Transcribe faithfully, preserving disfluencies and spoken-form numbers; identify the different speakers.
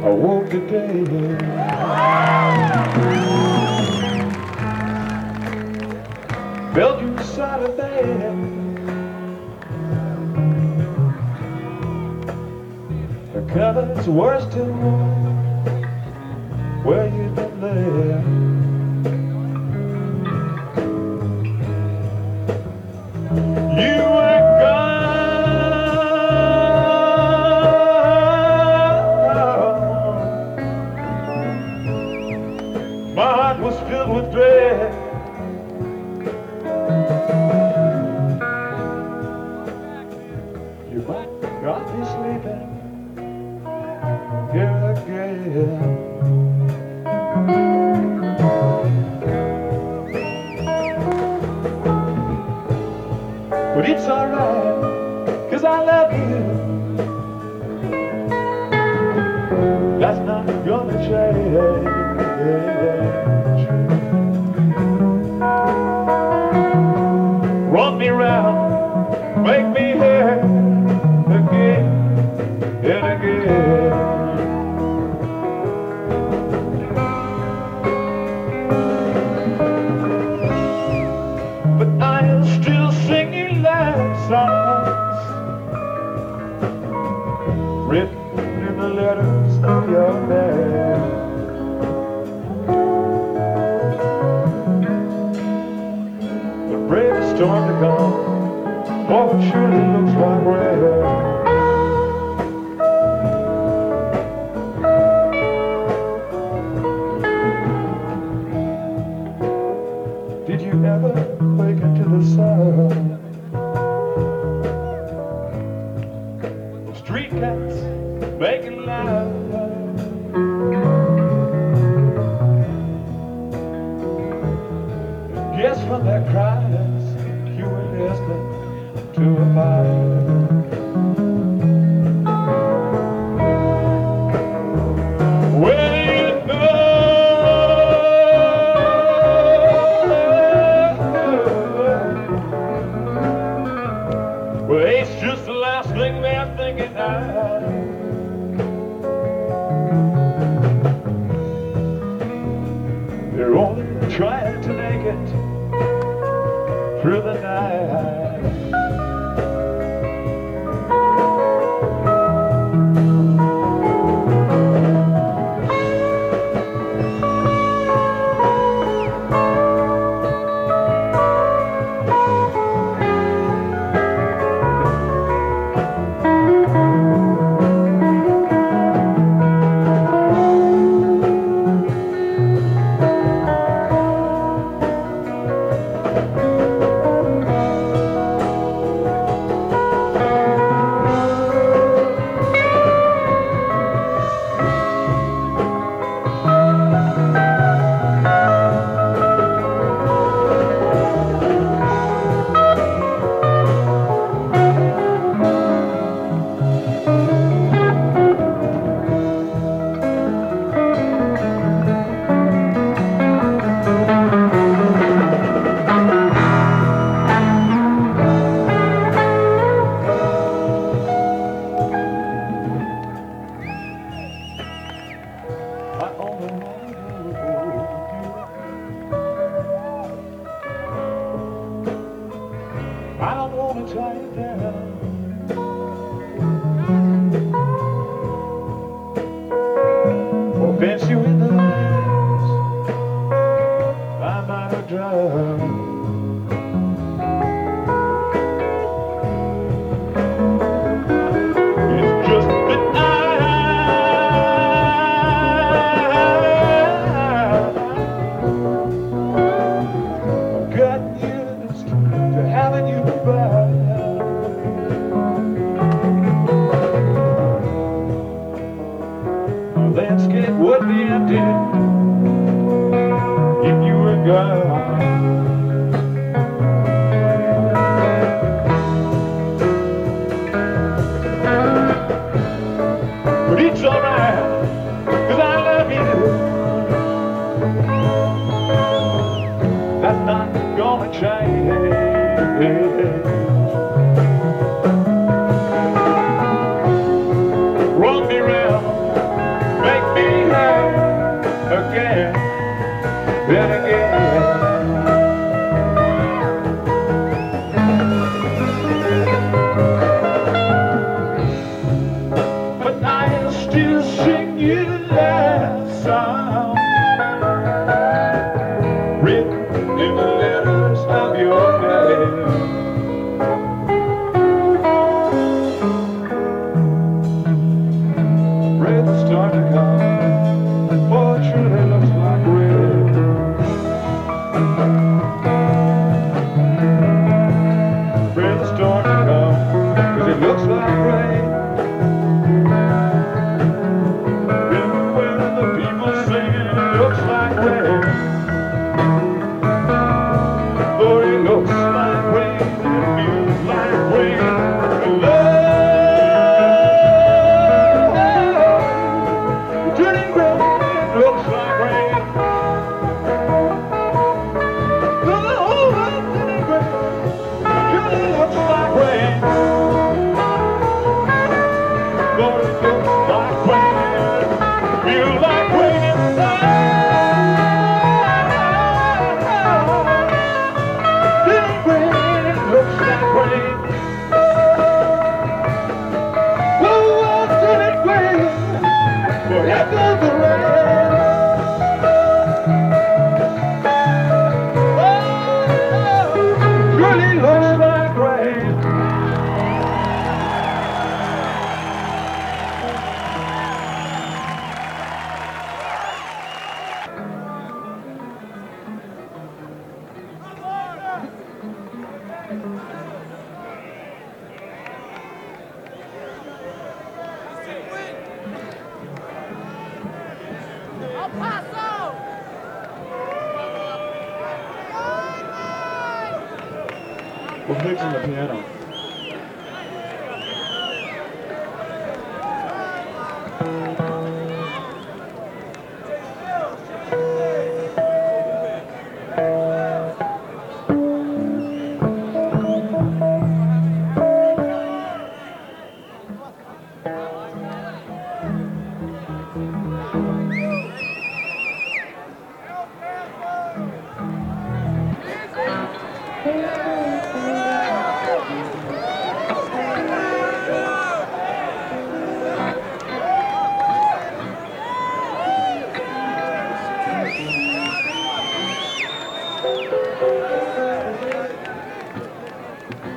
Speaker 1: I woke today. Felt you beside of bed. The cover's worse than one. Where you been there? You were gone. My heart was filled with dread. You might not be sleeping here again. But it's alright, 'cause I love you. That's not gonna change. Run me round, make me hair again and again. But I am still singing songs written in the letters of your name. The bravest storm to come, for it surely looks like rain. Did you ever wake into the sun? Street cats making love. Guess from their cries you were listening to a fire. Where do you know? Well, it's just the last thing they're thinking now. They're only trying to make it through the night. I don't want to tie you down. Or fence you in the legs. I might have drowned. It's just that I I've got used to having you back. The landscape would be empty if you were gone. But it's alright, 'cause I love you. That's not gonna change. Run me round, make still sing you that song, written in the letters of your name. Red's starting to come, boy, it truly looks like red. Red's starting to come, cause it looks like rain. Everywhere the people singing, it looks like rain. Lord, it looks like rain, it feels like rain. And love, turning gray, it looks like rain. The whole world turning gray, it really looks like rain. Lord, it looks like rain, feel like rain inside. Turning gray, it looks like rain. Whoa, whoa, turning gray, forever the rain. Oh, really looks like rain. We're fixing the piano.